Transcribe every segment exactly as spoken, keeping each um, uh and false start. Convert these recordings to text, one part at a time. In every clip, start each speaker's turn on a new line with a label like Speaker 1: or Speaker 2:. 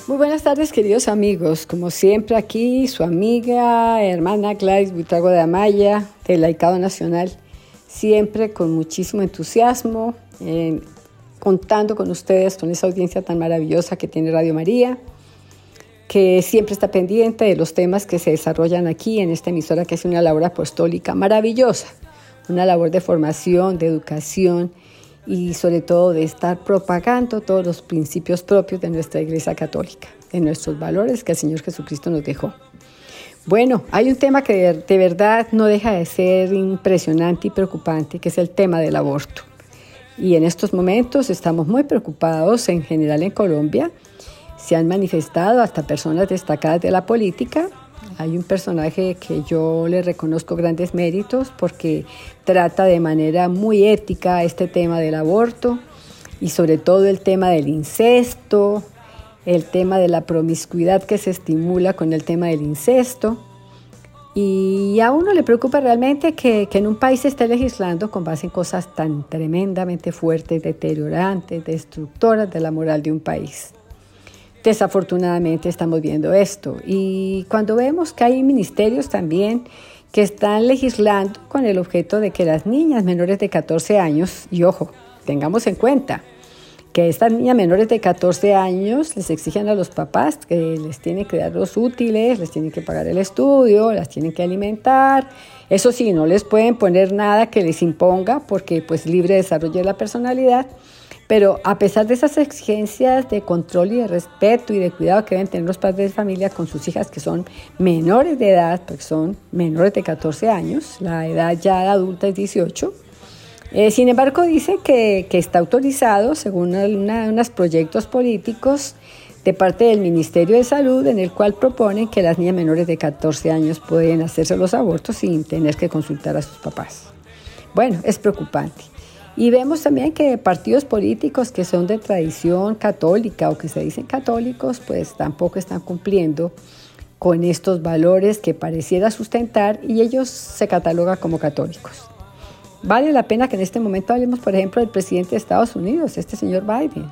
Speaker 1: Muy buenas tardes, queridos amigos. Como siempre aquí, su amiga, hermana Gladys Buitrago de Amaya, del Laicado Nacional, siempre con muchísimo entusiasmo, eh, contando con ustedes, con esa audiencia tan maravillosa que tiene Radio María, que siempre está pendiente de los temas que se desarrollan aquí en esta emisora, que es una labor apostólica maravillosa, una labor de formación, de educación y sobre todo de estar propagando todos los principios propios de nuestra Iglesia Católica, de nuestros valores que el Señor Jesucristo nos dejó. Bueno, hay un tema que de, de verdad no deja de ser impresionante y preocupante, que es el tema del aborto. Y en estos momentos estamos muy preocupados en general en Colombia. Se han manifestado hasta personas destacadas de la política. Hay un personaje que yo le reconozco grandes méritos porque trata de manera muy ética este tema del aborto y sobre todo el tema del incesto, el tema de la promiscuidad que se estimula con el tema del incesto. Y a uno le preocupa realmente que, que en un país se esté legislando con base en cosas tan tremendamente fuertes, deteriorantes, destructoras de la moral de un país. Desafortunadamente estamos viendo esto y cuando vemos que hay ministerios también que están legislando con el objeto de que las niñas menores de catorce años, y ojo, tengamos en cuenta que estas niñas menores de catorce años les exigen a los papás que les tienen que dar los útiles, les tienen que pagar el estudio, las tienen que alimentar. Eso sí, no les pueden poner nada que les imponga porque pues libre desarrollo de la personalidad. Pero a pesar de esas exigencias de control y de respeto y de cuidado que deben tener los padres de familia con sus hijas que son menores de edad, porque son menores de catorce años, la edad ya adulta es dieciocho, eh, sin embargo dice que, que está autorizado según una, unos proyectos políticos de parte del Ministerio de Salud en el cual proponen que las niñas menores de catorce años pueden hacerse los abortos sin tener que consultar a sus papás. Bueno, es preocupante. Y vemos también que partidos políticos que son de tradición católica o que se dicen católicos, pues tampoco están cumpliendo con estos valores que pareciera sustentar y ellos se catalogan como católicos. Vale la pena que en este momento hablemos, por ejemplo, del presidente de Estados Unidos, este señor Biden.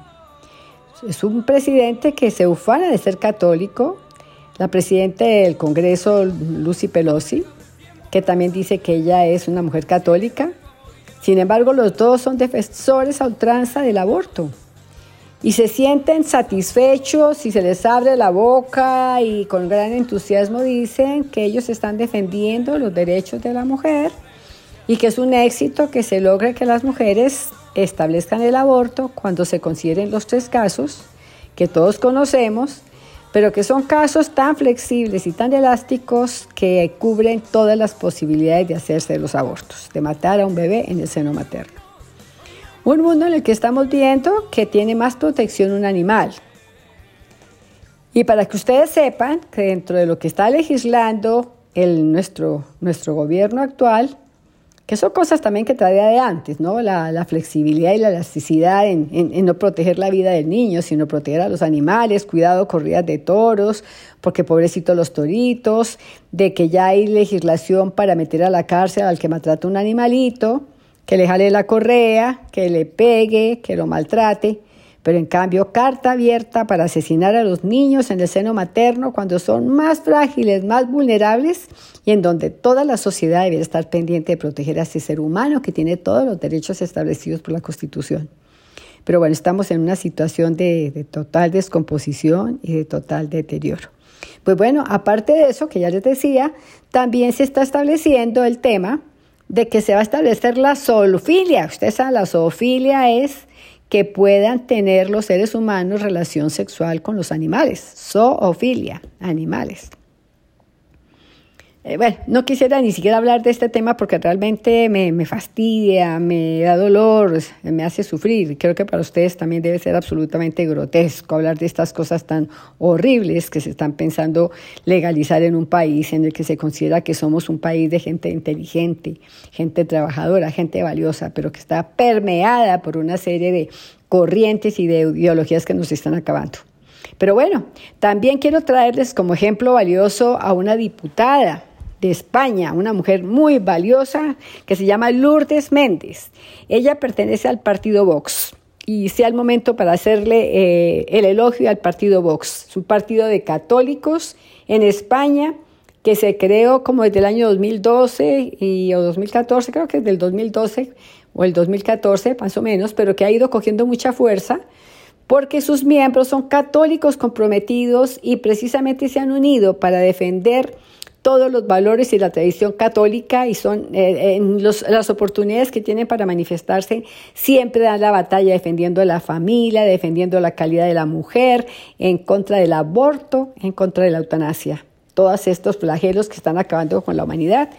Speaker 1: Es un presidente que se ufana de ser católico, la presidenta del Congreso, Nancy Pelosi, que también dice que ella es una mujer católica. Sin embargo, los dos son defensores a ultranza del aborto y se sienten satisfechos si se les abre la boca y con gran entusiasmo dicen que ellos están defendiendo los derechos de la mujer y que es un éxito que se logre que las mujeres establezcan el aborto cuando se consideren los tres casos que todos conocemos, pero que son casos tan flexibles y tan elásticos que cubren todas las posibilidades de hacerse los abortos, de matar a un bebé en el seno materno. Un mundo en el que estamos viendo que tiene más protección un animal. Y para que ustedes sepan que dentro de lo que está legislando el, nuestro, nuestro gobierno actual, que son cosas también que traía de antes, ¿no? La, la flexibilidad y la elasticidad en, en, en no proteger la vida del niño, sino proteger a los animales, cuidado, corridas de toros, porque pobrecitos los toritos, de que ya hay legislación para meter a la cárcel al que maltrata un animalito, que le jale la correa, que le pegue, que lo maltrate. Pero en cambio, carta abierta para asesinar a los niños en el seno materno cuando son más frágiles, más vulnerables y en donde toda la sociedad debe estar pendiente de proteger a ese ser humano que tiene todos los derechos establecidos por la Constitución. Pero bueno, estamos en una situación de, de total descomposición y de total deterioro. Pues bueno, aparte de eso, que ya les decía, también se está estableciendo el tema de que se va a establecer la zoofilia. Ustedes saben, la zoofilia es que puedan tener los seres humanos relación sexual con los animales. Zoofilia, animales. Eh, bueno, no quisiera ni siquiera hablar de este tema porque realmente me, me fastidia, me da dolor, me hace sufrir. Creo que para ustedes también debe ser absolutamente grotesco hablar de estas cosas tan horribles que se están pensando legalizar en un país en el que se considera que somos un país de gente inteligente, gente trabajadora, gente valiosa, pero que está permeada por una serie de corrientes y de ideologías que nos están acabando. Pero bueno, también quiero traerles como ejemplo valioso a una diputada de España, una mujer muy valiosa que se llama Lourdes Méndez. Ella pertenece al partido Vox y sea el momento para hacerle eh, el elogio al partido Vox. Es un partido de católicos en España que se creó como desde el año dos mil doce y, o dos mil catorce, creo que es del dos mil doce o el dos mil catorce más o menos, pero que ha ido cogiendo mucha fuerza porque sus miembros son católicos comprometidos y precisamente se han unido para defender todos los valores y la tradición católica, y son eh, en los, las oportunidades que tienen para manifestarse siempre dan la batalla defendiendo la familia, defendiendo la calidad de la mujer, en contra del aborto, en contra de la eutanasia. Todos estos flagelos que están acabando con la humanidad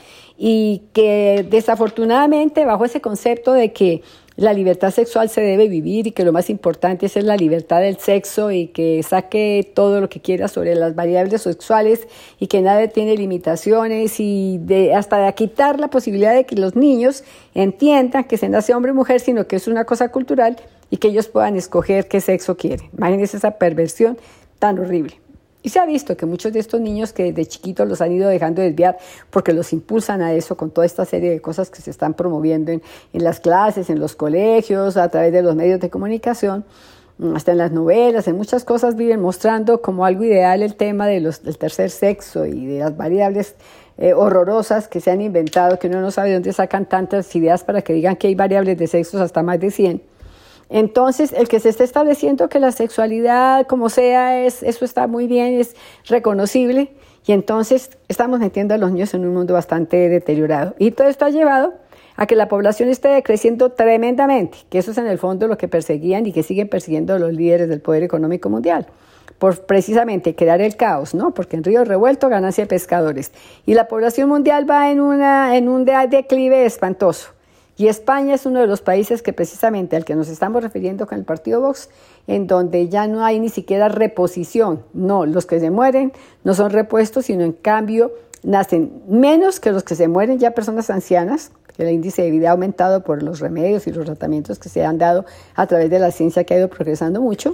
Speaker 1: y que desafortunadamente bajo ese concepto de que la libertad sexual se debe vivir y que lo más importante es la libertad del sexo y que saque todo lo que quiera sobre las variables sexuales y que nadie tiene limitaciones y de, hasta de quitar la posibilidad de que los niños entiendan que se nace hombre o mujer, sino que es una cosa cultural y que ellos puedan escoger qué sexo quieren. Imagínense esa perversión tan horrible. Y se ha visto que muchos de estos niños que desde chiquitos los han ido dejando desviar porque los impulsan a eso con toda esta serie de cosas que se están promoviendo en, en las clases, en los colegios, a través de los medios de comunicación, hasta en las novelas, en muchas cosas viven mostrando como algo ideal el tema de los, del tercer sexo y de las variables eh, horrorosas que se han inventado, que uno no sabe de dónde sacan tantas ideas para que digan que hay variables de sexos hasta más de cien. Entonces, el que se esté estableciendo que la sexualidad, como sea, es, eso está muy bien, es reconocible, y entonces estamos metiendo a los niños en un mundo bastante deteriorado. Y todo esto ha llevado a que la población esté creciendo tremendamente, que eso es en el fondo lo que perseguían y que siguen persiguiendo los líderes del poder económico mundial, por precisamente crear el caos, ¿no? Porque en río revuelto ganancia de pescadores. Y la población mundial va en, una, en un declive espantoso. Y España es uno de los países que precisamente al que nos estamos refiriendo con el partido Vox, en donde ya no hay ni siquiera reposición. No, los que se mueren no son repuestos, sino en cambio nacen menos que los que se mueren ya personas ancianas, que el índice de vida ha aumentado por los remedios y los tratamientos que se han dado a través de la ciencia que ha ido progresando mucho,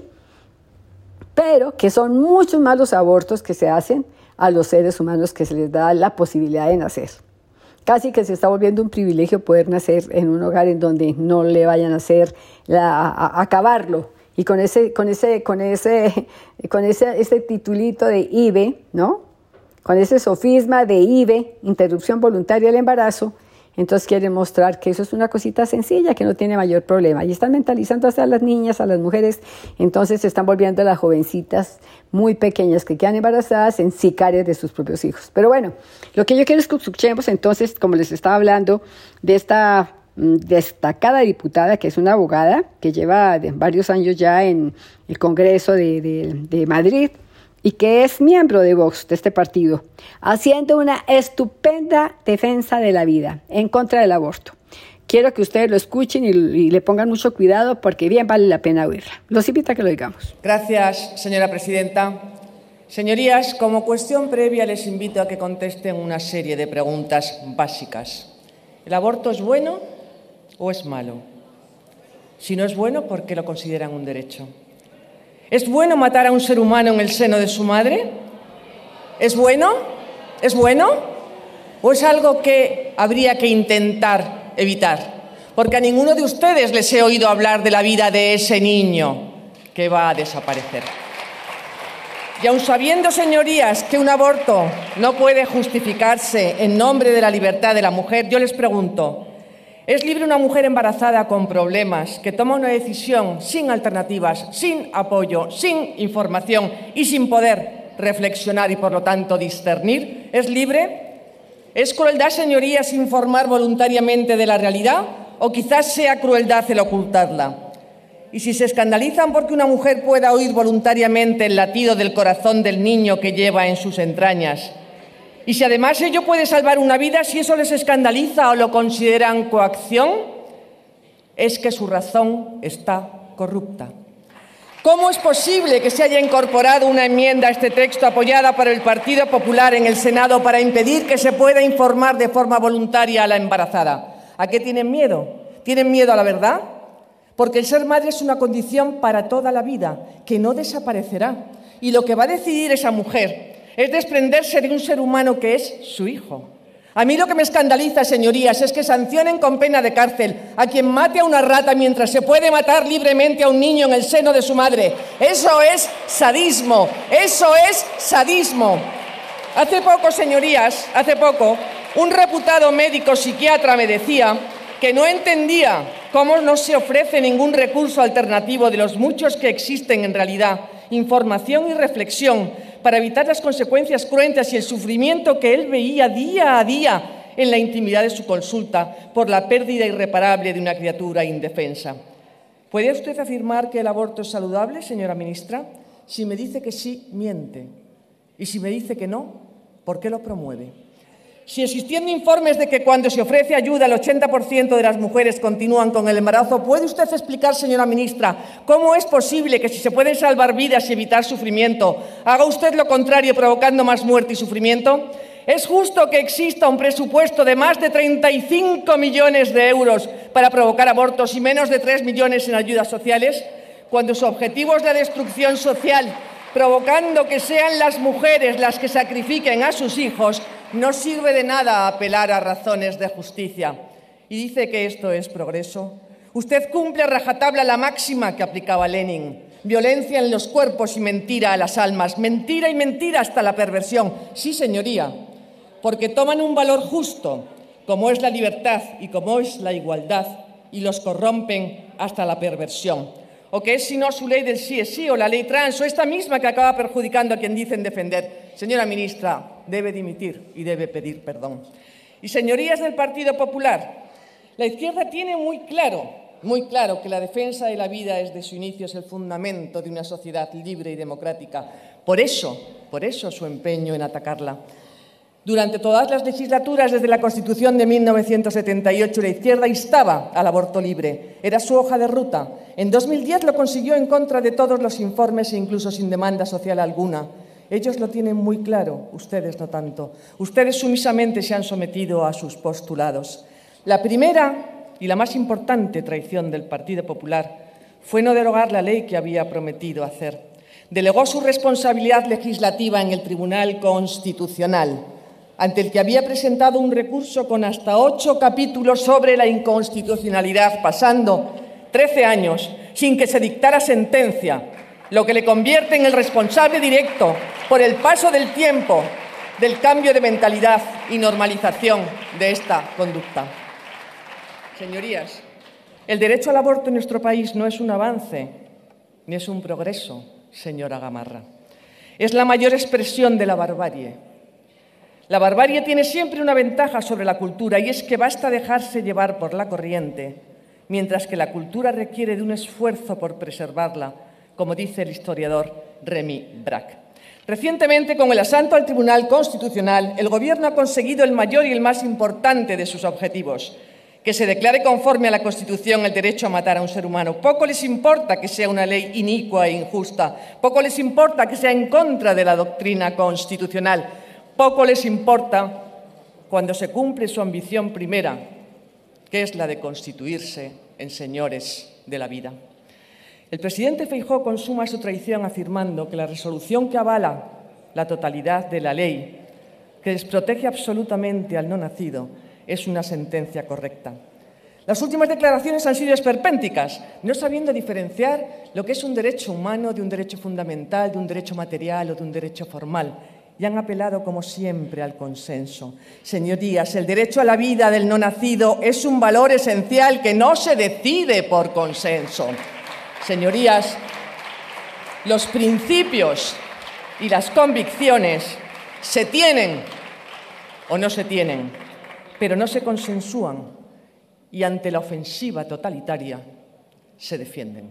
Speaker 1: pero que son muchos más los abortos que se hacen a los seres humanos que se les da la posibilidad de nacer. Casi que se está volviendo un privilegio poder nacer en un hogar en donde no le vayan a hacer la, a, a acabarlo. Y con ese, con ese, con ese, con ese, ese titulito de I V E, ¿no? Con ese sofisma de I V E, interrupción voluntaria del embarazo, entonces quieren mostrar que eso es una cosita sencilla, que no tiene mayor problema. Y están mentalizando hasta a las niñas, a las mujeres, entonces se están volviendo a las jovencitas muy pequeñas que quedan embarazadas en sicarias de sus propios hijos. Pero bueno, lo que yo quiero es que escuchemos entonces, como les estaba hablando, de esta destacada diputada, que es una abogada, que lleva varios años ya en el Congreso de, de, de Madrid, y que es miembro de Vox, de este partido, haciendo una estupenda defensa de la vida en contra del aborto. Quiero que ustedes lo escuchen y, y le pongan mucho cuidado porque bien vale la pena oírla. Los invito a que lo digamos.
Speaker 2: Gracias, señora presidenta. Señorías, como cuestión previa les invito a que contesten una serie de preguntas básicas. ¿El aborto es bueno o es malo? Si no es bueno, ¿por qué lo consideran un derecho? ¿Es bueno matar a un ser humano en el seno de su madre? ¿Es bueno? ¿Es bueno? ¿O es algo que habría que intentar evitar? Porque a ninguno de ustedes les he oído hablar de la vida de ese niño que va a desaparecer. Y aun sabiendo, señorías, que un aborto no puede justificarse en nombre de la libertad de la mujer, yo les pregunto, ¿es libre una mujer embarazada con problemas que toma una decisión sin alternativas, sin apoyo, sin información y sin poder reflexionar y, por lo tanto, discernir? ¿Es libre? ¿Es crueldad, señorías, informar voluntariamente de la realidad? ¿O quizás sea crueldad el ocultarla? Y si se escandalizan porque una mujer pueda oír voluntariamente el latido del corazón del niño que lleva en sus entrañas, y si además ello puede salvar una vida, si eso les escandaliza o lo consideran coacción, es que su razón está corrupta. ¿Cómo es posible que se haya incorporado una enmienda a este texto apoyada por el Partido Popular en el Senado para impedir que se pueda informar de forma voluntaria a la embarazada? ¿A qué tienen miedo? ¿Tienen miedo a la verdad? Porque el ser madre es una condición para toda la vida, que no desaparecerá. Y lo que va a decidir esa mujer es desprenderse de un ser humano que es su hijo. A mí lo que me escandaliza, señorías, es que sancionen con pena de cárcel a quien mate a una rata mientras se puede matar libremente a un niño en el seno de su madre. Eso es sadismo, eso es sadismo. Hace poco, señorías, hace poco, un reputado médico psiquiatra me decía que no entendía cómo no se ofrece ningún recurso alternativo de los muchos que existen en realidad, información y reflexión, para evitar las consecuencias cruentas y el sufrimiento que él veía día a día en la intimidad de su consulta por la pérdida irreparable de una criatura indefensa. ¿Puede usted afirmar que el aborto es saludable, señora ministra? Si me dice que sí, miente. Y si me dice que no, ¿por qué lo promueve? Si existiendo informes de que cuando se ofrece ayuda el ochenta por ciento de las mujeres continúan con el embarazo, ¿puede usted explicar, señora ministra, cómo es posible que si se pueden salvar vidas y evitar sufrimiento, haga usted lo contrario provocando más muerte y sufrimiento? ¿Es justo que exista un presupuesto de más de treinta y cinco millones de euros para provocar abortos y menos de tres millones en ayudas sociales, cuando su objetivo es la destrucción social, provocando que sean las mujeres las que sacrifiquen a sus hijos? No sirve de nada apelar a razones de justicia. ¿Y dice que esto es progreso? Usted cumple a rajatabla la máxima que aplicaba Lenin: violencia en los cuerpos y mentira a las almas, mentira y mentira hasta la perversión. Sí, señoría, porque toman un valor justo, como es la libertad y como es la igualdad, y los corrompen hasta la perversión. ¿O qué es sino su ley del sí es sí o la ley trans o esta misma que acaba perjudicando a quien dicen defender? Señora ministra, debe dimitir y debe pedir perdón. Y señorías del Partido Popular, la izquierda tiene muy claro, muy claro que la defensa de la vida desde su inicio es el fundamento de una sociedad libre y democrática. Por eso, por eso su empeño en atacarla. Durante todas las legislaturas, desde la Constitución de mil novecientos setenta y ocho, la izquierda instaba al aborto libre. Era su hoja de ruta. En dos mil diez lo consiguió en contra de todos los informes e incluso sin demanda social alguna. Ellos lo tienen muy claro, ustedes no tanto. Ustedes sumisamente se han sometido a sus postulados. La primera y la más importante traición del Partido Popular fue no derogar la ley que había prometido hacer. Delegó su responsabilidad legislativa en el Tribunal Constitucional, ante el que había presentado un recurso con hasta ocho capítulos sobre la inconstitucionalidad, pasando trece años sin que se dictara sentencia, lo que le convierte en el responsable directo, por el paso del tiempo, del cambio de mentalidad y normalización de esta conducta. Señorías, el derecho al aborto en nuestro país no es un avance ni es un progreso, señora Gamarra. Es la mayor expresión de la barbarie. La barbarie tiene siempre una ventaja sobre la cultura, y es que basta dejarse llevar por la corriente, mientras que la cultura requiere de un esfuerzo por preservarla, como dice el historiador Remy Brack. Recientemente, con el asalto al Tribunal Constitucional, el Gobierno ha conseguido el mayor y el más importante de sus objetivos: que se declare conforme a la Constitución el derecho a matar a un ser humano. Poco les importa que sea una ley inicua e injusta, poco les importa que sea en contra de la doctrina constitucional, poco les importa cuando se cumple su ambición primera, que es la de constituirse en señores de la vida. El presidente Feijóo consuma su traición afirmando que la resolución que avala la totalidad de la ley, que desprotege absolutamente al no nacido, es una sentencia correcta. Las últimas declaraciones han sido esperpénticas, no sabiendo diferenciar lo que es un derecho humano de un derecho fundamental, de un derecho material o de un derecho formal, y han apelado, como siempre, al consenso. Señorías, el derecho a la vida del no nacido es un valor esencial que no se decide por consenso. Señorías, los principios y las convicciones se tienen o no se tienen, pero no se consensúan, y ante la ofensiva totalitaria se defienden.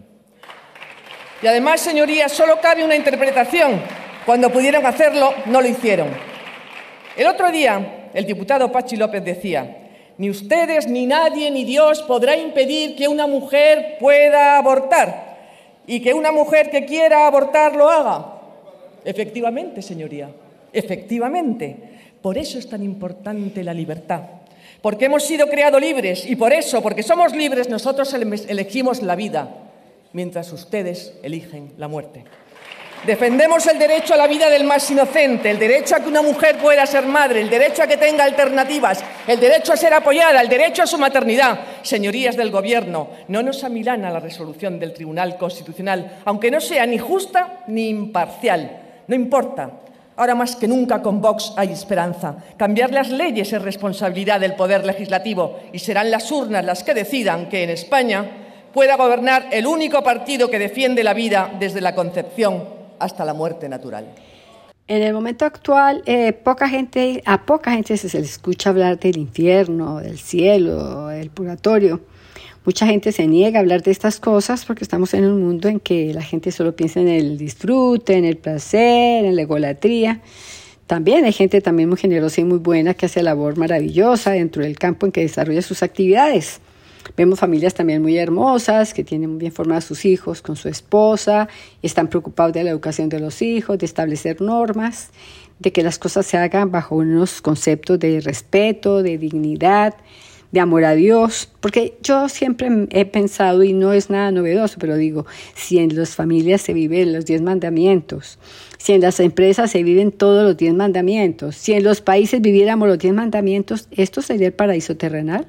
Speaker 2: Y además, señorías, solo cabe una interpretación. Cuando pudieron hacerlo, no lo hicieron. El otro día, el diputado Pachi López decía: ni ustedes, ni nadie, ni Dios podrá impedir que una mujer pueda abortar y que una mujer que quiera abortar lo haga. Efectivamente, señoría, efectivamente. Por eso es tan importante la libertad. Porque hemos sido creados libres y por eso, porque somos libres, nosotros elegimos la vida, mientras ustedes eligen la muerte. Defendemos el derecho a la vida del más inocente, el derecho a que una mujer pueda ser madre, el derecho a que tenga alternativas, el derecho a ser apoyada, el derecho a su maternidad. Señorías del Gobierno, no nos amilana la resolución del Tribunal Constitucional, aunque no sea ni justa ni imparcial. No importa. Ahora más que nunca con Vox hay esperanza. Cambiar las leyes es responsabilidad del Poder Legislativo y serán las urnas las que decidan que en España pueda gobernar el único partido que defiende la vida desde la concepción hasta la muerte natural.
Speaker 1: En el momento actual, eh, poca gente, a poca gente se le escucha hablar del infierno, del cielo, del purgatorio. Mucha gente se niega a hablar de estas cosas porque estamos en un mundo en que la gente solo piensa en el disfrute, en el placer, en la egolatría. También hay gente también muy generosa y muy buena que hace labor maravillosa dentro del campo en que desarrolla sus actividades. Vemos familias también muy hermosas que tienen muy bien formados sus hijos con su esposa, y están preocupados de la educación de los hijos, de establecer normas, de que las cosas se hagan bajo unos conceptos de respeto, de dignidad, de amor a Dios. Porque yo siempre he pensado, y no es nada novedoso, pero digo, si en las familias se viven los diez mandamientos, si en las empresas se viven todos los diez mandamientos, si en los países viviéramos los diez mandamientos, ¿esto sería el paraíso terrenal?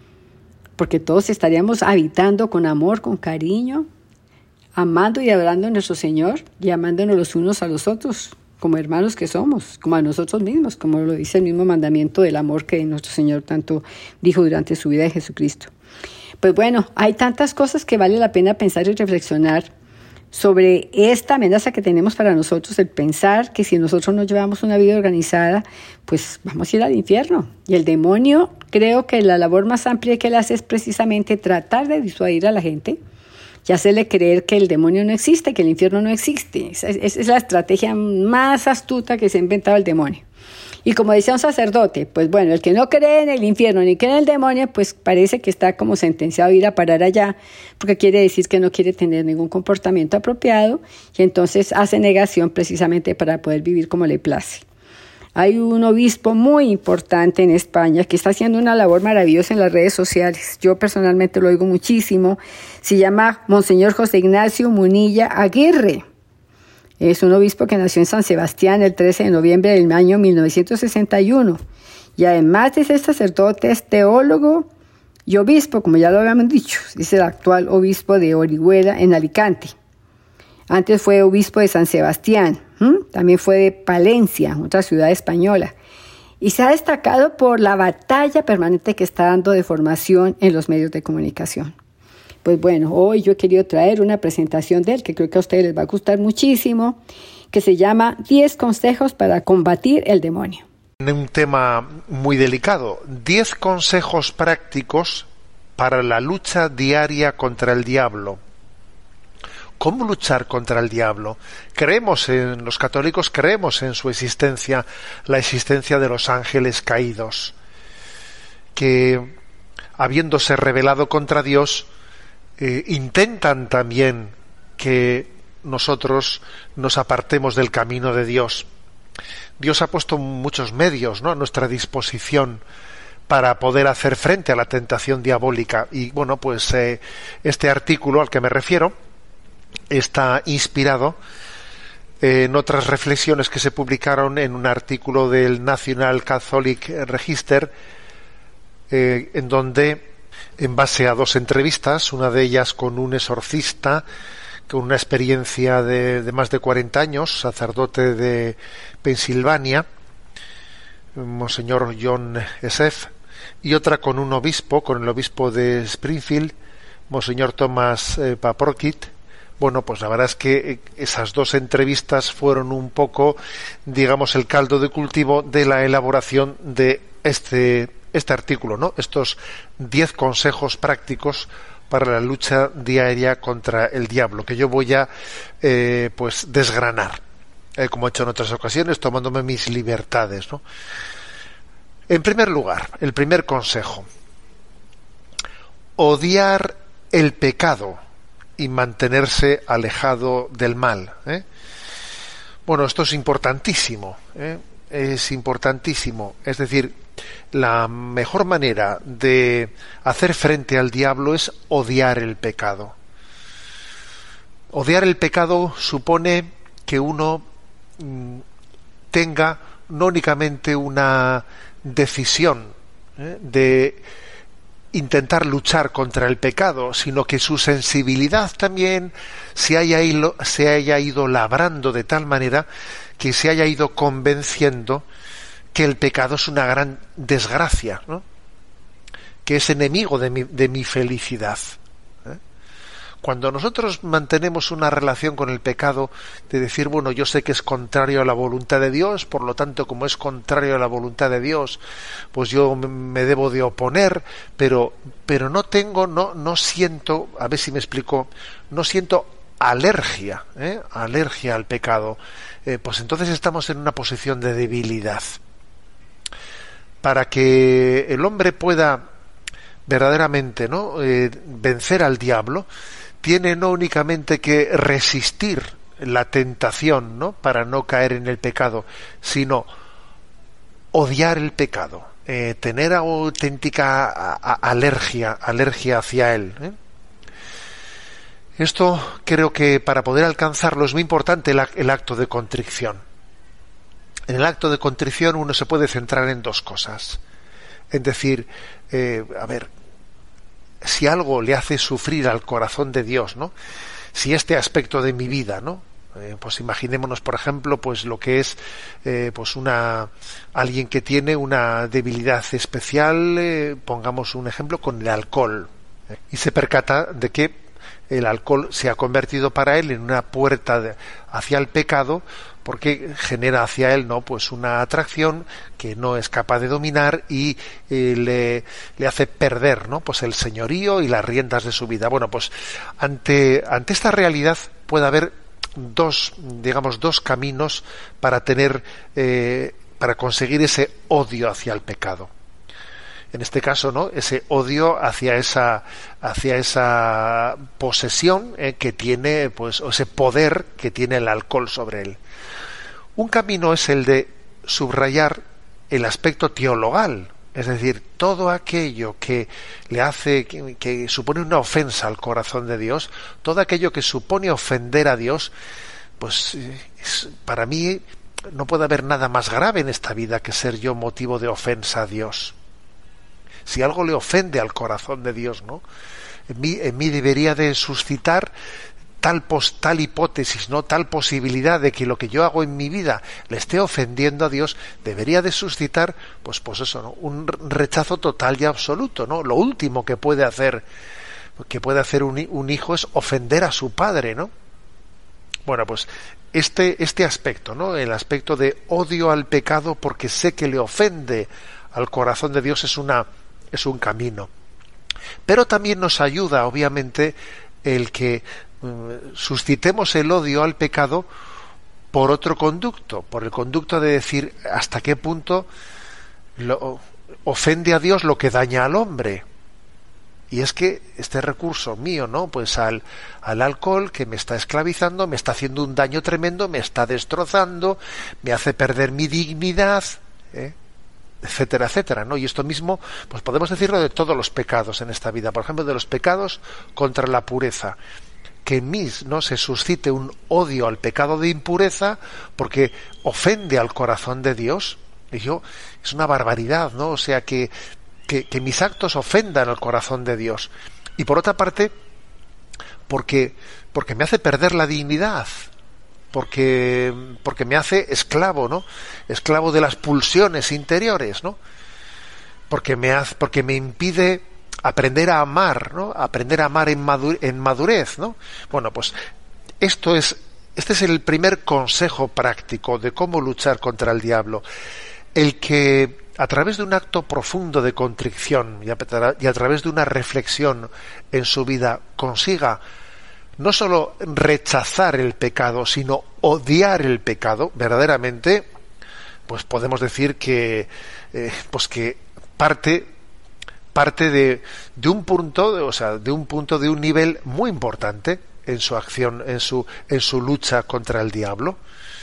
Speaker 1: Porque todos estaríamos habitando con amor, con cariño, amando y adorando a nuestro Señor y amándonos los unos a los otros, como hermanos que somos, como a nosotros mismos, como lo dice el mismo mandamiento del amor que nuestro Señor tanto dijo durante su vida de Jesucristo. Pues bueno, hay tantas cosas que vale la pena pensar y reflexionar sobre esta amenaza que tenemos para nosotros, el pensar que si nosotros no llevamos una vida organizada, pues vamos a ir al infierno. Y el demonio, creo que la labor más amplia que él hace es precisamente tratar de disuadir a la gente y hacerle creer que el demonio no existe, que el infierno no existe. Esa es, esa es la estrategia más astuta que se ha inventado el demonio. Y como decía un sacerdote, pues bueno, el que no cree en el infierno ni cree en el demonio, pues parece que está como sentenciado a ir a parar allá, porque quiere decir que no quiere tener ningún comportamiento apropiado y entonces hace negación precisamente para poder vivir como le place. Hay un obispo muy importante en España que está haciendo una labor maravillosa en las redes sociales. Yo personalmente lo oigo muchísimo. Se llama Monseñor José Ignacio Munilla Aguirre. Es un obispo que nació en San Sebastián el trece de noviembre del año mil novecientos sesenta y uno. Y además de ser sacerdote, es teólogo y obispo, como ya lo habíamos dicho. Es el actual obispo de Orihuela, en Alicante. Antes fue obispo de San Sebastián. ¿Mm? También fue de Palencia, otra ciudad española. Y se ha destacado por la batalla permanente que está dando de formación en los medios de comunicación. Pues bueno, hoy yo he querido traer una presentación de él que creo que a ustedes les va a gustar muchísimo, que se llama diez consejos para combatir el demonio.
Speaker 3: Un tema muy delicado, diez consejos prácticos para la lucha diaria contra el diablo. ¿Cómo luchar contra el diablo? Creemos en, los católicos creemos en su existencia, la existencia de los ángeles caídos, que habiéndose rebelado contra Dios, Eh, intentan también que nosotros nos apartemos del camino de Dios. Dios ha puesto muchos medios, ¿no?, a nuestra disposición para poder hacer frente a la tentación diabólica. Y bueno, pues eh, este artículo al que me refiero está inspirado en otras reflexiones que se publicaron en un artículo del National Catholic Register, eh, en donde, en base a dos entrevistas, una de ellas con un exorcista con una experiencia de, de más de cuarenta años, sacerdote de Pensilvania, Monseñor John Esef, y otra con un obispo, con el obispo de Springfield, Monseñor Thomas eh, Paprokit. Bueno, pues la verdad es que esas dos entrevistas fueron un poco, digamos, el caldo de cultivo de la elaboración de este este artículo, ¿no? Estos diez consejos prácticos para la lucha diaria contra el diablo, que yo voy a eh, pues desgranar, eh, como he hecho en otras ocasiones, tomándome mis libertades, ¿no? En primer lugar, el primer consejo: odiar el pecado y mantenerse alejado del mal, ¿eh? Bueno, esto es importantísimo, ¿eh? Es importantísimo, es decir, la mejor manera de hacer frente al diablo es odiar el pecado. Odiar el pecado supone que uno mm, tenga no únicamente una decisión ¿eh? de intentar luchar contra el pecado, sino que su sensibilidad también se haya ido, se haya ido labrando de tal manera que se haya ido convenciendo que el pecado es una gran desgracia, ¿no? Que es enemigo de mi, de mi felicidad. ¿eh? Cuando nosotros mantenemos una relación con el pecado de decir, bueno, yo sé que es contrario a la voluntad de Dios, por lo tanto, como es contrario a la voluntad de Dios, pues yo me debo de oponer, pero, pero no tengo, no, no siento, a ver si me explico, no siento alergia, ¿eh? alergia al pecado, eh, pues entonces estamos en una posición de debilidad. Para que el hombre pueda verdaderamente ¿no? eh, vencer al diablo, tiene no únicamente que resistir la tentación, ¿no? para no caer en el pecado, sino odiar el pecado, eh, tener auténtica a, a, alergia, alergia hacia él. ¿eh? Esto creo que para poder alcanzarlo es muy importante el, el acto de contrición. En el acto de contrición uno se puede centrar en dos cosas. Es decir, eh, a ver, si algo le hace sufrir al corazón de Dios, ¿no? Si este aspecto de mi vida, ¿no? Eh, pues imaginémonos, por ejemplo, pues lo que es eh, pues una alguien que tiene una debilidad especial, eh, pongamos un ejemplo con el alcohol, ¿eh? y se percata de que el alcohol se ha convertido para él en una puerta de, hacia el pecado, porque genera hacia él no pues una atracción que no es capaz de dominar y eh, le, le hace perder no pues el señorío y las riendas de su vida. Bueno, pues ante ante esta realidad puede haber dos digamos dos caminos para tener eh, para conseguir ese odio hacia el pecado. En este caso, ¿no? Ese odio hacia esa hacia esa posesión eh, que tiene, pues, o ese poder que tiene el alcohol sobre él. Un camino es el de subrayar el aspecto teologal, es decir, todo aquello que le hace, que, que supone una ofensa al corazón de Dios, todo aquello que supone ofender a Dios, pues es, para mí no puede haber nada más grave en esta vida que ser yo motivo de ofensa a Dios. Si algo le ofende al corazón de Dios, ¿no? En mí, en mí debería de suscitar tal, pos, tal hipótesis, ¿no? Tal posibilidad de que lo que yo hago en mi vida le esté ofendiendo a Dios, debería de suscitar, pues, pues eso, ¿no? Un rechazo total y absoluto, ¿no? Lo último que puede hacer, que puede hacer un, un hijo es ofender a su padre, ¿no? Bueno, pues este, este aspecto, ¿no? El aspecto de odio al pecado porque sé que le ofende al corazón de Dios es una es un camino. Pero también nos ayuda, obviamente, el que um, suscitemos el odio al pecado por otro conducto, por el conducto de decir hasta qué punto lo, ofende a Dios lo que daña al hombre. Y es que este recurso mío, ¿no? Pues al, al alcohol que me está esclavizando, me está haciendo un daño tremendo, me está destrozando, me hace perder mi dignidad, ¿eh? etcétera, etcétera, ¿no? Y esto mismo, pues podemos decirlo de todos los pecados en esta vida, por ejemplo, de los pecados contra la pureza, que en mí no se suscite un odio al pecado de impureza porque ofende al corazón de Dios, y yo, es una barbaridad, ¿no? O sea, que, que, que mis actos ofendan al corazón de Dios. Y por otra parte, porque, porque me hace perder la dignidad, porque porque me hace esclavo, ¿no? Esclavo de las pulsiones interiores, ¿no? Porque me hace, porque me impide aprender a amar, ¿no? Aprender a amar en madurez, en madurez, ¿no? Bueno, pues esto es este es el primer consejo práctico de cómo luchar contra el diablo, el que a través de un acto profundo de contrición y a, y a través de una reflexión en su vida consiga no solo rechazar el pecado, sino odiar el pecado, verdaderamente, pues podemos decir que, eh, pues que parte, parte de, de un punto, de, o sea, de un punto de un nivel muy importante en su acción, en su, en su lucha contra el diablo.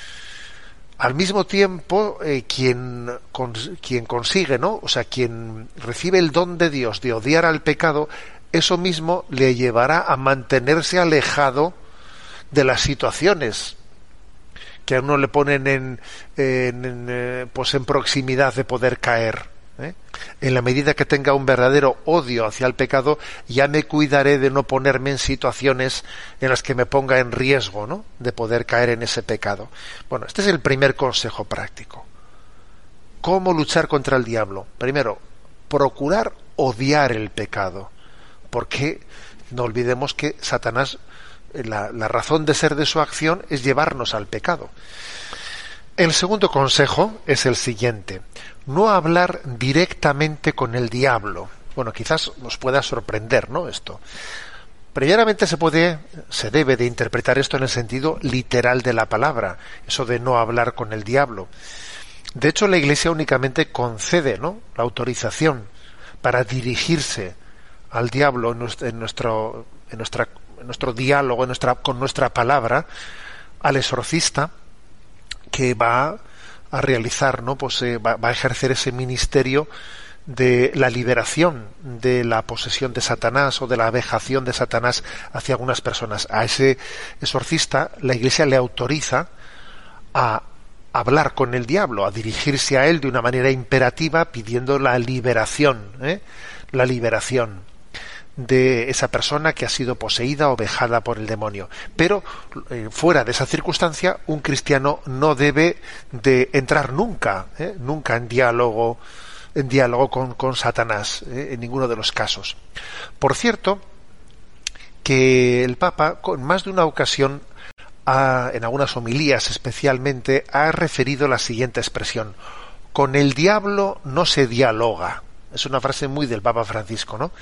Speaker 3: Al mismo tiempo, eh, quien, con, quien consigue, ¿no? O sea, quien recibe el don de Dios de odiar al pecado, eso mismo le llevará a mantenerse alejado de las situaciones que a uno le ponen en, en, en pues en proximidad de poder caer. ¿eh? En la medida que tenga un verdadero odio hacia el pecado, ya me cuidaré de no ponerme en situaciones en las que me ponga en riesgo, ¿no?, de poder caer en ese pecado. Bueno, este es el primer consejo práctico. ¿Cómo luchar contra el diablo? Primero, procurar odiar el pecado, porque no olvidemos que Satanás, la, la razón de ser de su acción es llevarnos al pecado. El segundo consejo es el siguiente: no hablar directamente con el diablo. Bueno, quizás nos pueda sorprender, ¿no?, esto. Primeramente se puede, se debe de interpretar esto en el sentido literal de la palabra, eso de no hablar con el diablo. De hecho, la Iglesia únicamente concede, ¿no?, la autorización para dirigirse al diablo en nuestro, en nuestro, en nuestra, en nuestro diálogo, en nuestra, con nuestra palabra, al exorcista, que va a realizar, ¿no?, pues eh, va, va a ejercer ese ministerio de la liberación de la posesión de Satanás o de la vejación de Satanás hacia algunas personas. A ese exorcista la Iglesia le autoriza a hablar con el diablo, a dirigirse a él de una manera imperativa pidiendo la liberación, ¿eh? la liberación de esa persona que ha sido poseída o vejada por el demonio. Pero eh, fuera de esa circunstancia, un cristiano no debe de entrar nunca, ¿eh? nunca en diálogo, en diálogo con, con Satanás, ¿eh? en ninguno de los casos. Por cierto, que el Papa, con más de una ocasión, ha, en algunas homilías especialmente, ha referido la siguiente expresión: con el diablo no se dialoga. Es una frase muy del Papa Francisco, ¿no?,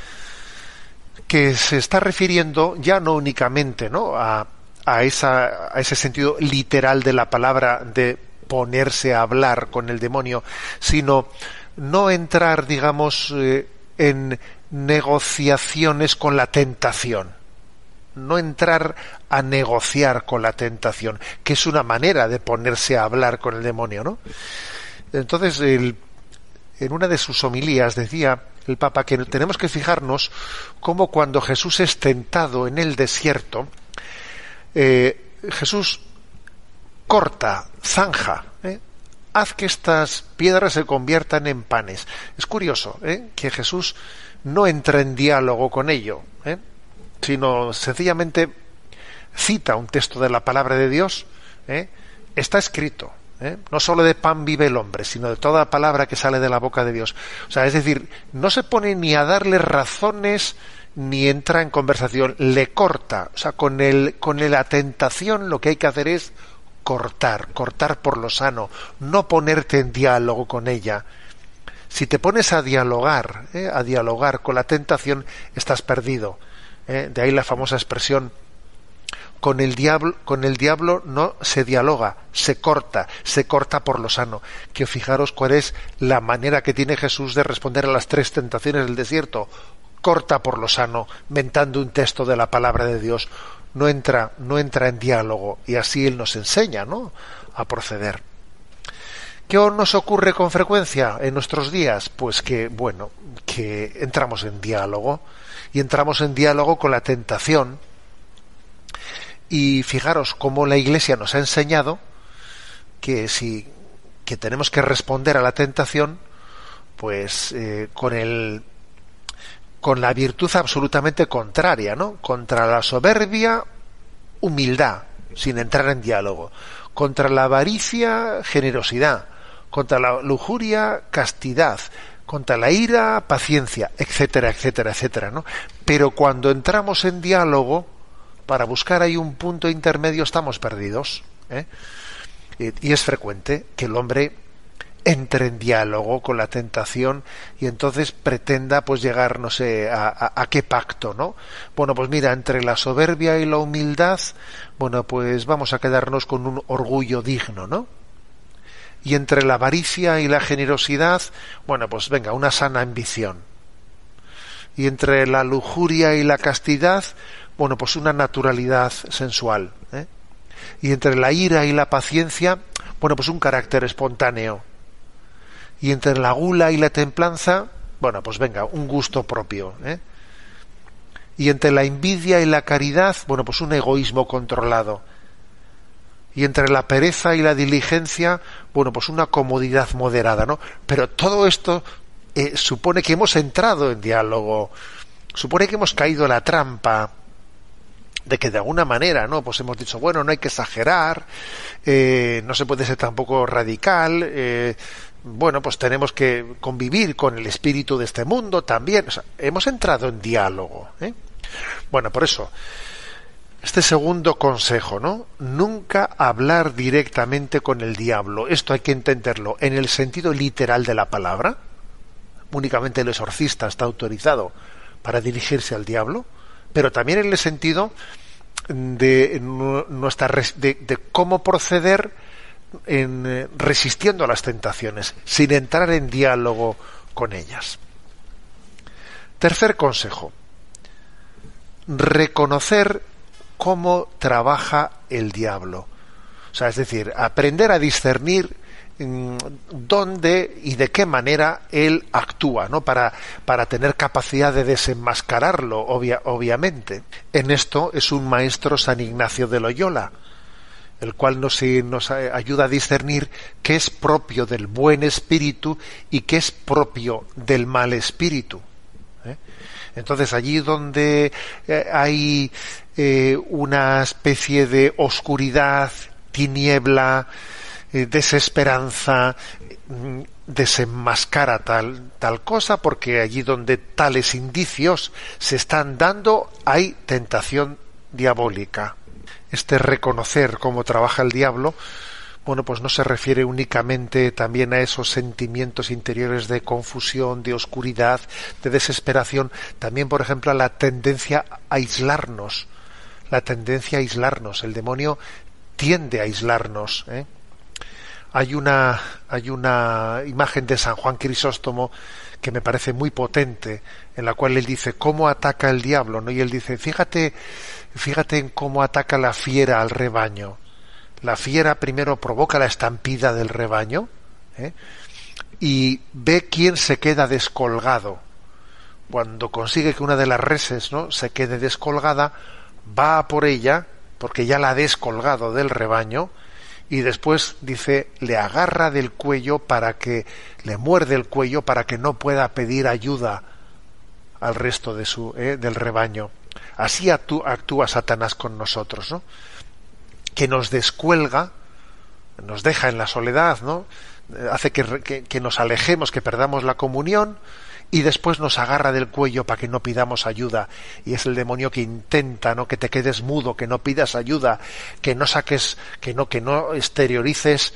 Speaker 3: que se está refiriendo ya no únicamente, ¿no?, a, a, esa, a ese sentido literal de la palabra de ponerse a hablar con el demonio, sino no entrar, digamos, eh, en negociaciones con la tentación, no entrar a negociar con la tentación, que es una manera de ponerse a hablar con el demonio, ¿no? Entonces, el, en una de sus homilías decía el Papa que tenemos que fijarnos cómo cuando Jesús es tentado en el desierto, eh, Jesús corta, zanja, ¿eh? haz que estas piedras se conviertan en panes. Es curioso, ¿eh?, que Jesús no entra en diálogo con ello, ¿eh?, sino sencillamente cita un texto de la palabra de Dios. ¿eh? Está escrito, ¿eh? no solo de pan vive el hombre, sino de toda palabra que sale de la boca de Dios. O sea, es decir, no se pone ni a darle razones ni entra en conversación, le corta. O sea, con el, con la tentación lo que hay que hacer es cortar, cortar por lo sano, no ponerte en diálogo con ella. Si te pones a dialogar, ¿eh? a dialogar con la tentación, estás perdido. ¿eh? De ahí la famosa expresión: con el diablo, con el diablo no se dialoga, se corta, se corta por lo sano. Que fijaros cuál es la manera que tiene Jesús de responder a las tres tentaciones del desierto: corta por lo sano, mentando un texto de la palabra de Dios. No entra, no entra en diálogo, y así Él nos enseña, ¿no?, a proceder. ¿Qué nos ocurre con frecuencia en nuestros días? Pues que, bueno, que entramos en diálogo, y entramos en diálogo con la tentación. Y fijaros cómo la Iglesia nos ha enseñado que si que tenemos que responder a la tentación, pues eh, con el con la virtud absolutamente contraria, ¿no? Contra la soberbia, humildad, sin entrar en diálogo. Contra la avaricia, generosidad. Contra la lujuria, castidad. Contra la ira, paciencia, etcétera, etcétera, etcétera, ¿no? Pero cuando entramos en diálogo, para buscar ahí un punto intermedio, estamos perdidos, ¿eh? Y, y es frecuente que el hombre entre en diálogo con la tentación y entonces pretenda pues llegar, no sé, a, a, a qué pacto, ¿no? Bueno, pues mira, entre la soberbia y la humildad, bueno, pues vamos a quedarnos con un orgullo digno, ¿no? Y entre la avaricia y la generosidad, bueno, pues venga, una sana ambición. Y entre la lujuria y la castidad, bueno, pues una naturalidad sensual, ¿eh? Y entre la ira y la paciencia, bueno, pues un carácter espontáneo. Y entre la gula y la templanza, bueno, pues venga, un gusto propio, ¿eh? Y entre la envidia y la caridad, bueno, pues un egoísmo controlado. y entre la pereza y la diligencia, bueno, pues una comodidad moderada, ¿no? Pero todo esto eh, supone que hemos entrado en diálogo, supone que hemos caído en la trampa de que de alguna manera, ¿no? Pues hemos dicho, bueno, no hay que exagerar, eh, no se puede ser tampoco radical, eh, bueno, pues tenemos que convivir con el espíritu de este mundo también. O sea, hemos entrado en diálogo, ¿eh? Bueno, por eso, este segundo consejo, ¿no? Nunca hablar directamente con el diablo. Esto hay que entenderlo en el sentido literal de la palabra. Únicamente el exorcista está autorizado para dirigirse al diablo, pero también en el sentido de nuestra de, de cómo proceder en, resistiendo a las tentaciones, sin entrar en diálogo con ellas. Tercer consejo: reconocer cómo trabaja el diablo. O sea, es decir, aprender a discernir mmm, dónde y de qué manera él actúa, ¿no? Para, para tener capacidad de desenmascararlo, obvia, obviamente. En esto es un maestro San Ignacio de Loyola, el cual nos, nos ayuda a discernir qué es propio del buen espíritu y qué es propio del mal espíritu, ¿eh? Entonces, allí donde eh, hay eh, una especie de oscuridad, tiniebla, eh, desesperanza, eh, desenmascara tal, tal cosa, porque allí donde tales indicios se están dando hay tentación diabólica. Este reconocer cómo trabaja el diablo, bueno, pues no se refiere únicamente también a esos sentimientos interiores de confusión, de oscuridad, de desesperación, también, por ejemplo, a la tendencia a aislarnos, la tendencia a aislarnos. El demonio tiende a aislarnos, ¿eh? Hay una, hay una imagen de San Juan Crisóstomo que me parece muy potente, en la cual él dice cómo ataca el diablo, ¿no? Y él dice, fíjate, fíjate en cómo ataca la fiera al rebaño. La fiera primero provoca la estampida del rebaño, ¿eh? Y ve quién se queda descolgado. Cuando consigue que una de las reses, ¿no?, se quede descolgada, va a por ella, porque ya la ha descolgado del rebaño, y después, dice, le agarra del cuello para que, le muerde el cuello para que no pueda pedir ayuda al resto de su, ¿eh?, del rebaño. Así actúa, actúa Satanás con nosotros, ¿no? Que nos descuelga, nos deja en la soledad, ¿no? Hace que, que, que nos alejemos, que perdamos la comunión, y después nos agarra del cuello para que no pidamos ayuda. Y es el demonio que intenta, ¿no?, que te quedes mudo, que no pidas ayuda, que no saques, que no, que no exteriorices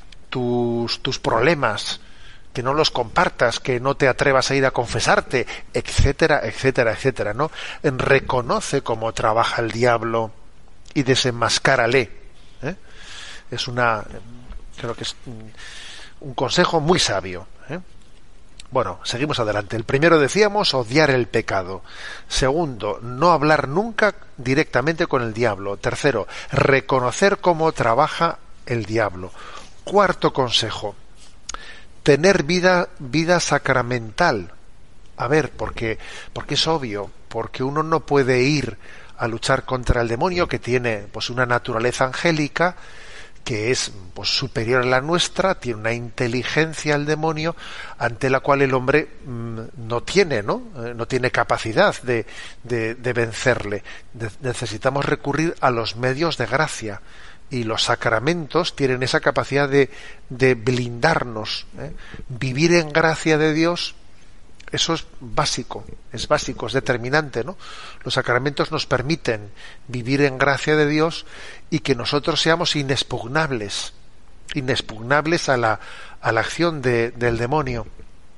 Speaker 3: tus, tus problemas, que no los compartas, que no te atrevas a ir a confesarte, etcétera, etcétera, etcétera, ¿no? Reconoce cómo trabaja el diablo y desenmascárale, ¿eh? Es una, creo que es un, un consejo muy sabio, ¿eh? Bueno, seguimos adelante. El primero, decíamos, odiar el pecado. Segundo, no hablar nunca directamente con el diablo. Tercero, reconocer cómo trabaja el diablo. Cuarto consejo, tener vida, vida sacramental. A ver, porque, porque es obvio, porque uno no puede ir a luchar contra el demonio, que tiene pues una naturaleza angélica, que es pues superior a la nuestra, tiene una inteligencia el demonio ante la cual el hombre mmm, no tiene, ¿no? Eh, no tiene capacidad de, de, de vencerle. De, necesitamos recurrir a los medios de gracia, y los sacramentos tienen esa capacidad de, de blindarnos, ¿eh? Vivir en gracia de Dios. Eso es básico, es básico, es determinante, ¿no? Los sacramentos nos permiten vivir en gracia de Dios y que nosotros seamos inexpugnables, inexpugnables a la, a la acción de, del demonio.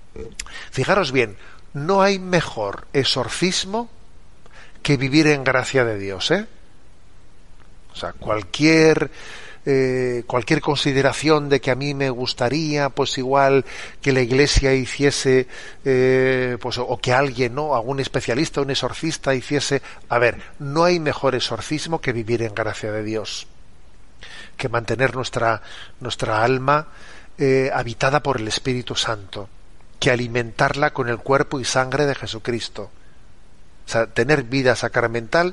Speaker 3: Fijaros bien, no hay mejor exorcismo que vivir en gracia de Dios, ¿eh? O sea, cualquier... Eh, cualquier consideración de que a mí me gustaría, pues igual que la Iglesia hiciese, eh, pues o que alguien, ¿no?, algún especialista, un exorcista hiciese, a ver, no hay mejor exorcismo que vivir en gracia de Dios, que mantener nuestra nuestra alma eh, habitada por el Espíritu Santo, que alimentarla con el cuerpo y sangre de Jesucristo. O sea, tener vida sacramental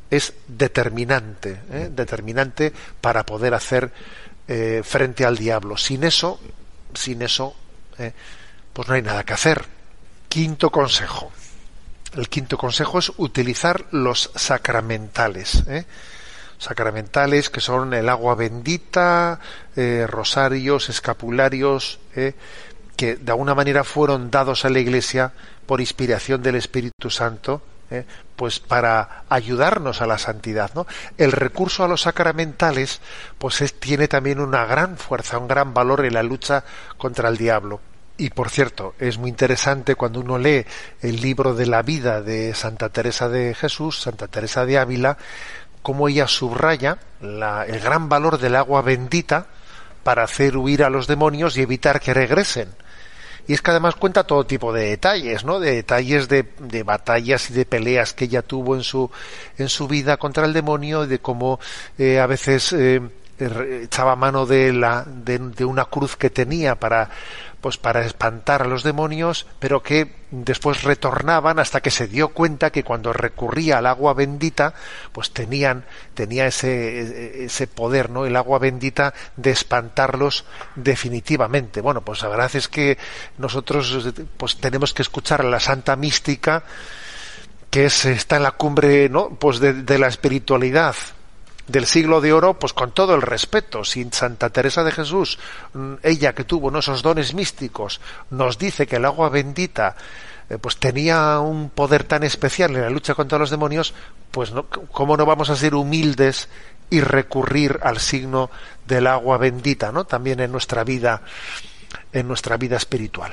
Speaker 3: es determinante, ¿eh? determinante para poder hacer eh, frente al diablo. Sin eso, sin eso, eh, pues no hay nada que hacer. Quinto consejo. El quinto consejo es utilizar los sacramentales, ¿eh? Sacramentales que son el agua bendita, eh, rosarios, escapularios, eh, que de alguna manera fueron dados a la Iglesia por inspiración del Espíritu Santo, eh, pues para ayudarnos a la santidad, ¿no? El recurso a los sacramentales, pues es, tiene también una gran fuerza, un gran valor en la lucha contra el diablo. Y por cierto, es muy interesante cuando uno lee el libro de la vida de Santa Teresa de Jesús, Santa Teresa de Ávila, cómo ella subraya la, el gran valor del agua bendita para hacer huir a los demonios y evitar que regresen. Y es que además cuenta todo tipo de detalles, ¿no? De detalles de, de batallas y de peleas que ella tuvo en su en su vida contra el demonio, de cómo eh, a veces eh, echaba mano de la de, de una cruz que tenía para pues para espantar a los demonios, pero que después retornaban hasta que se dio cuenta que cuando recurría al agua bendita, pues tenían tenía ese ese poder, ¿no? El agua bendita de espantarlos definitivamente. Bueno, pues la verdad es que nosotros pues tenemos que escuchar a la Santa Mística, que es, está en la cumbre, ¿no? Pues de, de la espiritualidad del siglo de oro, pues con todo el respeto. Si Santa Teresa de Jesús, ella que tuvo, ¿no?, esos dones místicos, nos dice que el agua bendita eh, pues tenía un poder tan especial en la lucha contra los demonios, pues no, ¿cómo no vamos a ser humildes y recurrir al signo del agua bendita, ¿no?, también en nuestra vida, en nuestra vida espiritual?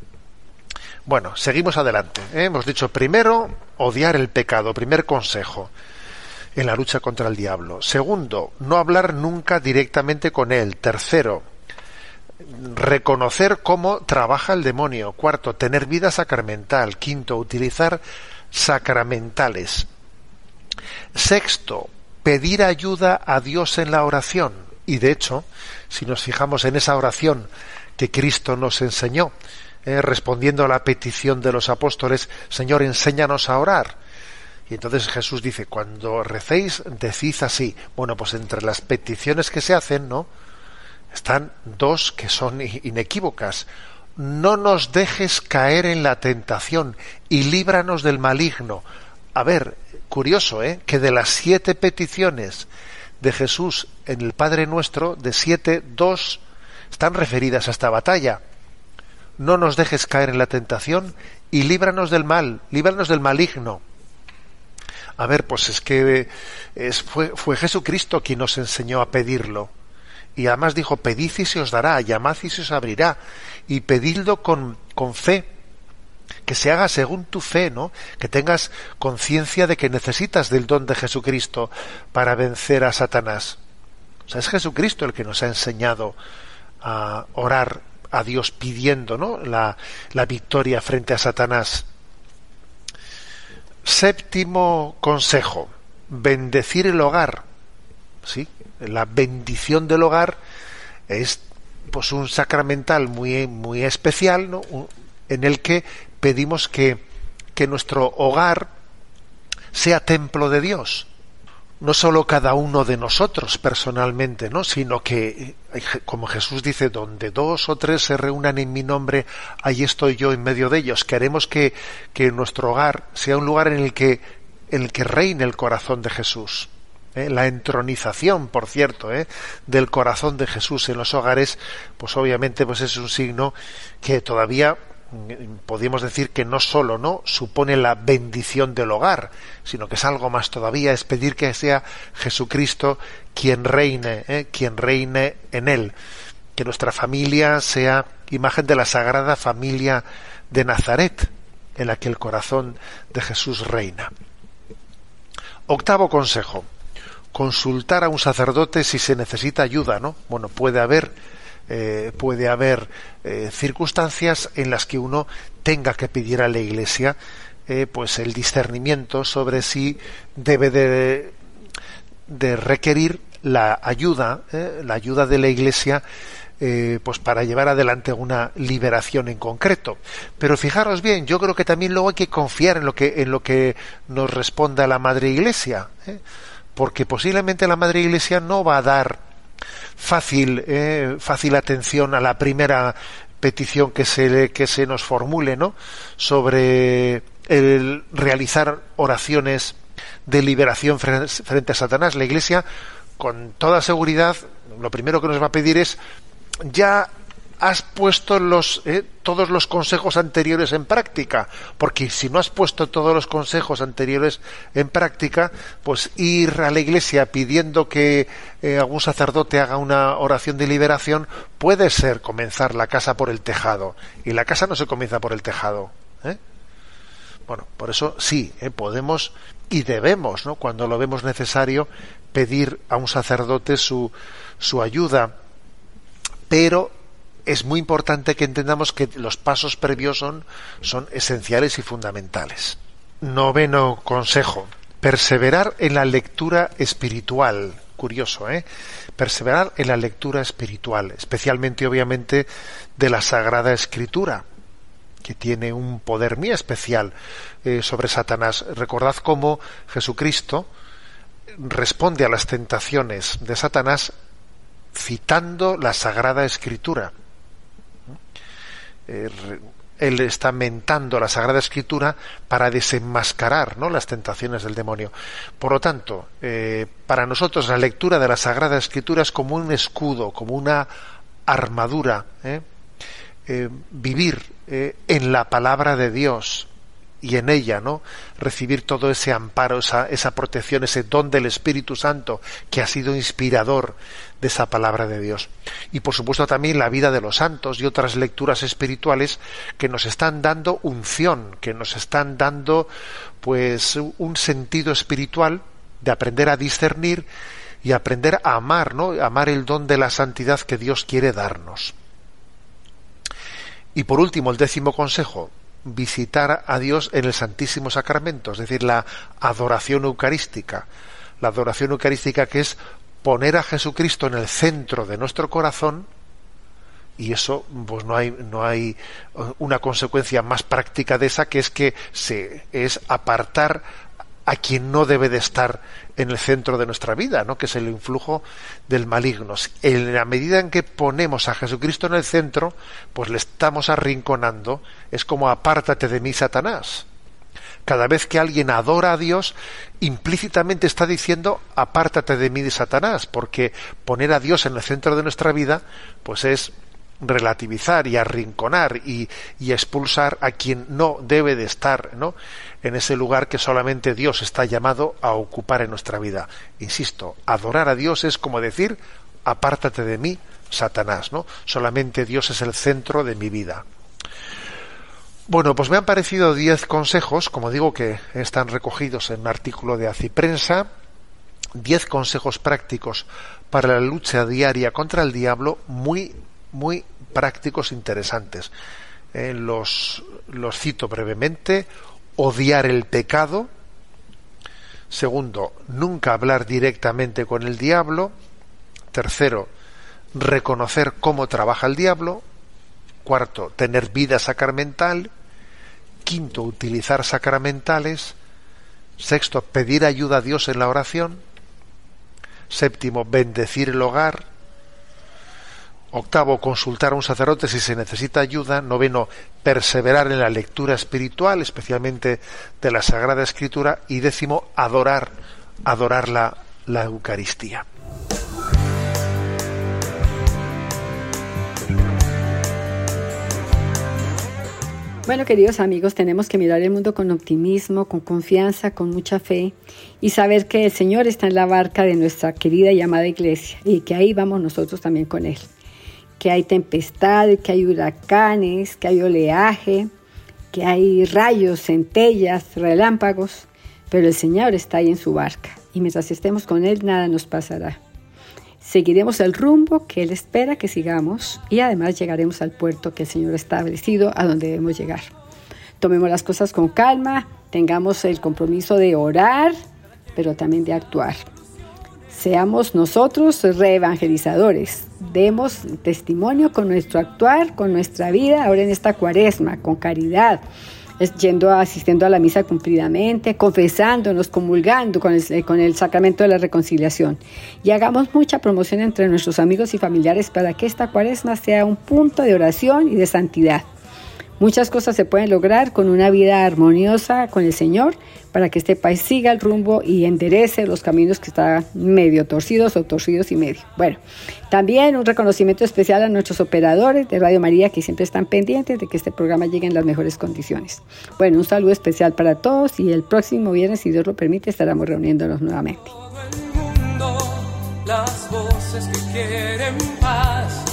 Speaker 3: Bueno, seguimos adelante, ¿eh? Hemos dicho primero, odiar el pecado, primer consejo en la lucha contra el diablo. Segundo, no hablar nunca directamente con él. Tercero, reconocer cómo trabaja el demonio. Cuarto, tener vida sacramental. Quinto, utilizar sacramentales. Sexto, pedir ayuda a Dios en la oración. Y de hecho, si nos fijamos en esa oración que Cristo nos enseñó, eh, respondiendo a la petición de los apóstoles, Señor, enséñanos a orar. Y entonces Jesús dice, cuando recéis, decid así. Bueno, pues entre las peticiones que se hacen, ¿no?, están dos que son inequívocas. No nos dejes caer en la tentación y líbranos del maligno. A ver, curioso, ¿eh?, que de las siete peticiones de Jesús en el Padre Nuestro, de siete, dos están referidas a esta batalla. No nos dejes caer en la tentación y líbranos del mal, líbranos del maligno. A ver, pues es que es, fue, fue Jesucristo quien nos enseñó a pedirlo. Y además dijo, pedid y se os dará, llamad y se os abrirá. Y pedidlo con, con fe, que se haga según tu fe, ¿no? Que tengas conciencia de que necesitas del don de Jesucristo para vencer a Satanás. O sea, es Jesucristo el que nos ha enseñado a orar a Dios pidiendo, ¿no?, la, la victoria frente a Satanás. Séptimo consejo, bendecir el hogar. Sí, la bendición del hogar es pues un sacramental muy muy especial, ¿no?, en el que pedimos que, que nuestro hogar sea templo de Dios. No solo cada uno de nosotros personalmente, ¿no?, sino que, como Jesús dice, donde dos o tres se reúnan en mi nombre, ahí estoy yo en medio de ellos. Queremos que, que nuestro hogar sea un lugar en el que, en el que reine el corazón de Jesús. ¿Eh? La entronización, por cierto, ¿eh?, del corazón de Jesús en los hogares, pues obviamente pues es un signo que todavía podríamos decir que no solo no supone la bendición del hogar, sino que es algo más todavía, es pedir que sea Jesucristo quien reine, ¿eh? quien reine en él, que nuestra familia sea imagen de la Sagrada Familia de Nazaret, en la que el corazón de Jesús reina. Octavo consejo, consultar a un sacerdote si se necesita ayuda, ¿no? Bueno, puede haber Eh, puede haber eh, circunstancias en las que uno tenga que pedir a la Iglesia eh, pues el discernimiento sobre si debe de, de requerir la ayuda, ¿eh? la ayuda de la Iglesia, eh, pues para llevar adelante una liberación en concreto. Pero fijaros bien, yo creo que también luego hay que confiar en lo que en lo que nos responda la Madre Iglesia, ¿eh? porque posiblemente la Madre Iglesia no va a dar fácil, eh, fácil atención a la primera petición que se que se nos formule, ¿no? Sobre el realizar oraciones de liberación frente a Satanás. La Iglesia, con toda seguridad, lo primero que nos va a pedir es: ya has puesto los eh, todos los consejos anteriores en práctica, porque si no has puesto todos los consejos anteriores en práctica, pues ir a la Iglesia pidiendo que eh, algún sacerdote haga una oración de liberación puede ser comenzar la casa por el tejado, y la casa no se comienza por el tejado, ¿eh? Bueno, por eso sí, ¿eh? podemos y debemos, ¿no?, cuando lo vemos necesario, pedir a un sacerdote su su ayuda, pero es muy importante que entendamos que los pasos previos son, son esenciales y fundamentales. Noveno consejo: perseverar en la lectura espiritual. Curioso, ¿eh? Perseverar en la lectura espiritual, especialmente, obviamente, de la Sagrada Escritura, que tiene un poder muy especial eh, sobre Satanás. Recordad cómo Jesucristo responde a las tentaciones de Satanás citando la Sagrada Escritura. Eh, él está mentando la Sagrada Escritura para desenmascarar, ¿no?, las tentaciones del demonio. Por lo tanto, eh, para nosotros la lectura de la Sagrada Escritura es como un escudo, como una armadura, ¿eh? Eh, vivir eh, en la palabra de Dios y en ella, ¿no?, recibir todo ese amparo, esa, esa protección, ese don del Espíritu Santo que ha sido inspirador de esa palabra de Dios. Y por supuesto también la vida de los santos y otras lecturas espirituales que nos están dando unción, que nos están dando pues un sentido espiritual de aprender a discernir y aprender a amar, ¿no?, amar el don de la santidad que Dios quiere darnos. Y por último, el décimo consejo: visitar a Dios en el Santísimo Sacramento, es decir, la adoración eucarística. La adoración eucarística, que es poner a Jesucristo en el centro de nuestro corazón, y eso, pues no hay no hay una consecuencia más práctica de esa, que es que se es apartar a quien no debe de estar en el centro de nuestra vida, ¿no?, que es el influjo del maligno. En la medida en que ponemos a Jesucristo en el centro, pues le estamos arrinconando. Es como: apártate de mí, Satanás. Cada vez que alguien adora a Dios, implícitamente está diciendo: apártate de mí, de Satanás, porque poner a Dios en el centro de nuestra vida, pues es relativizar y arrinconar y, y expulsar a quien no debe de estar, ¿no?, en ese lugar que solamente Dios está llamado a ocupar en nuestra vida. Insisto, adorar a Dios es como decir: apártate de mí, Satanás, ¿no? Solamente Dios es el centro de mi vida. Bueno, pues me han parecido diez consejos, como digo, que están recogidos en un artículo de Aciprensa, diez consejos prácticos para la lucha diaria contra el diablo, muy, muy prácticos, interesantes. Eh, los, los cito brevemente. Odiar el pecado. Segundo, nunca hablar directamente con el diablo. Tercero, reconocer cómo trabaja el diablo. Cuarto, tener vida sacramental. Quinto, utilizar sacramentales. Sexto, pedir ayuda a Dios en la oración. Séptimo, bendecir el hogar. Octavo, consultar a un sacerdote si se necesita ayuda. Noveno, perseverar en la lectura espiritual, especialmente de la Sagrada Escritura. Y décimo, adorar, adorar la, la Eucaristía.
Speaker 1: Bueno, queridos amigos, tenemos que mirar el mundo con optimismo, con confianza, con mucha fe, y saber que el Señor está en la barca de nuestra querida y amada Iglesia, y que ahí vamos nosotros también con Él. Que hay tempestad, que hay huracanes, que hay oleaje, que hay rayos, centellas, relámpagos, pero el Señor está ahí en su barca, y mientras estemos con Él, nada nos pasará. Seguiremos el rumbo que Él espera que sigamos, y además llegaremos al puerto que el Señor ha establecido, a donde debemos llegar. Tomemos las cosas con calma, tengamos el compromiso de orar, pero también de actuar. Seamos nosotros reevangelizadores. Demos testimonio con nuestro actuar, con nuestra vida, ahora en esta cuaresma, con caridad, yendo, asistiendo a la misa cumplidamente, confesándonos, comulgando con el, con el sacramento de la reconciliación. Y hagamos mucha promoción entre nuestros amigos y familiares para que esta cuaresma sea un punto de oración y de santidad. Muchas cosas se pueden lograr con una vida armoniosa con el Señor para que este país siga el rumbo y enderece los caminos que están medio torcidos o torcidos y medio. Bueno, también un reconocimiento especial a nuestros operadores de Radio María que siempre están pendientes de que este programa llegue en las mejores condiciones. Bueno, un saludo especial para todos y el próximo viernes, si Dios lo permite, estaremos reuniéndonos nuevamente.
Speaker 4: Todo el mundo, las voces que quieren paz.